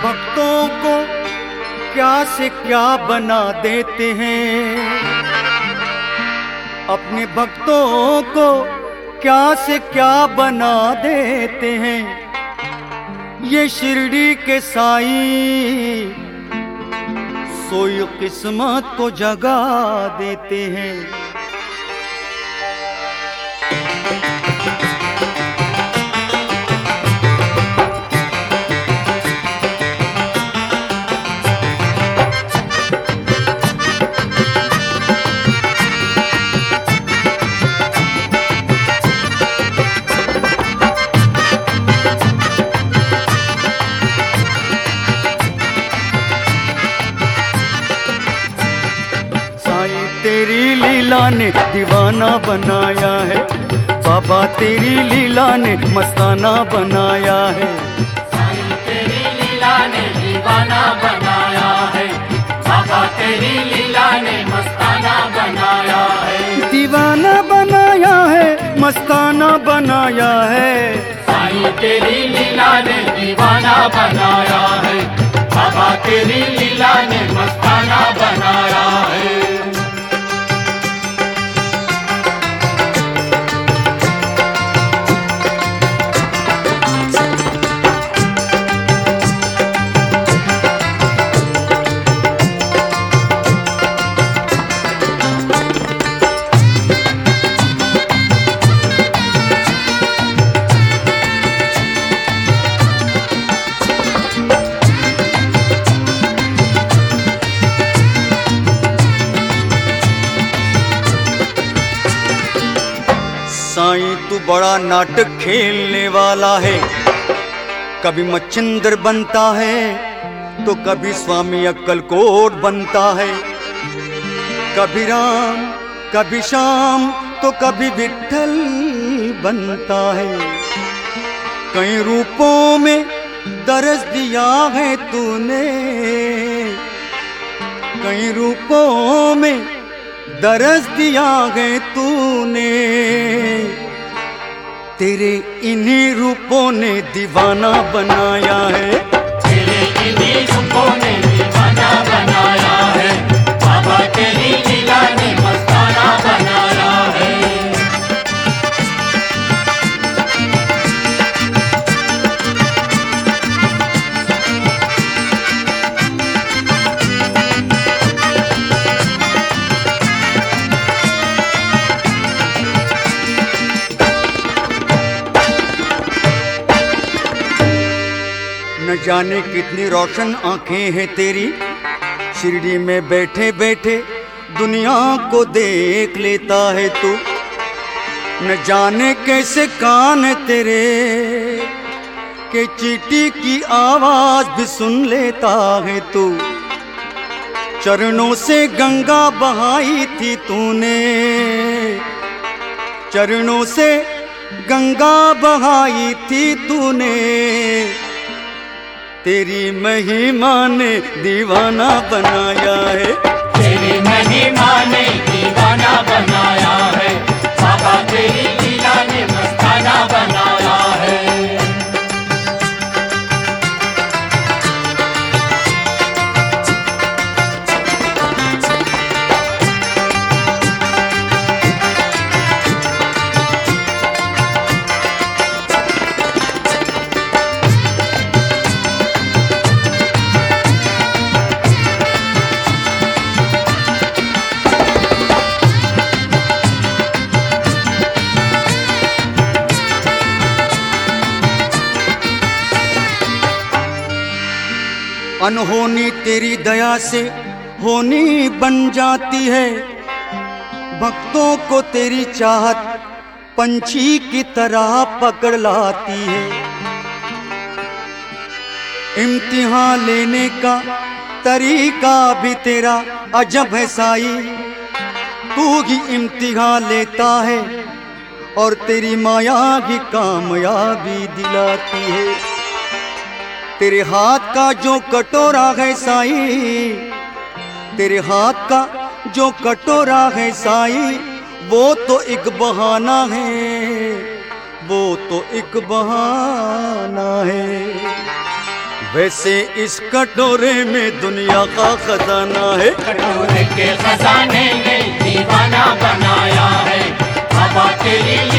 भक्तों को क्या से क्या बना देते हैं, अपने भक्तों को क्या से क्या बना देते हैं। ये शिरडी के साईं सोई किस्मत को जगा देते हैं। तेरी लीला ने दीवाना बनाया है, बाबा तेरी लीला ने मस्ताना बनाया है। साईं तेरी लीला ने दीवाना बनाया है, बाबा तेरी लीला ने मस्ताना बनाया है। दीवाना बनाया है, मस्ताना बनाया है। साईं तेरी लीला ने दीवाना बनाया है, बाबा तेरी लीला ने मस्ताना बनाया है। साईं तू बड़ा नाटक खेलने वाला है, कभी मच्छिंद्र बनता है तो कभी स्वामी अक्कलकोट बनता है। कभी राम कभी श्याम तो कभी विट्ठल बनता है। कई रूपों में दर्श दिया है तूने, कई रूपों में दर्श दिया है तूने। तेरे इन्हीं रूपों ने दीवाना बनाया है, तेरे इन्हीं रूपों ने दीवाना बनाया है, बाबा तेरी लीला ने मस्ताना बनाया है। न जाने कितनी रोशन आंखें हैं तेरी, शिरडी में बैठे बैठे दुनिया को देख लेता है तू। न जाने कैसे कान तेरे के चींटी की आवाज भी सुन लेता है तू। चरणों से गंगा बहाई थी तूने, चरणों से गंगा बहाई थी तूने। तेरी महिमा ने दीवाना बनाया है, तेरी महिमा ने दीवाना बनाया है, बाबा तेरी लीला ने मस्ताना बनाया है। अनहोनी तेरी दया से होनी बन जाती है। भक्तों को तेरी चाहत पंछी की तरह पकड़ लाती है। इम्तिहान लेने का तरीका भी तेरा अजब है साईं, तू ही इम्तिहान लेता है और तेरी माया ही कामयाबी दिलाती है। तेरे हाथ का जो कटोरा है साईं, तेरे हाथ का जो कटोरा है साईं, वो तो एक बहाना है, वो तो एक बहाना है। वैसे इस कटोरे में दुनिया का खजाना है। कटोरे के खजाने ने दीवाना बनाया है। बाबा तेरी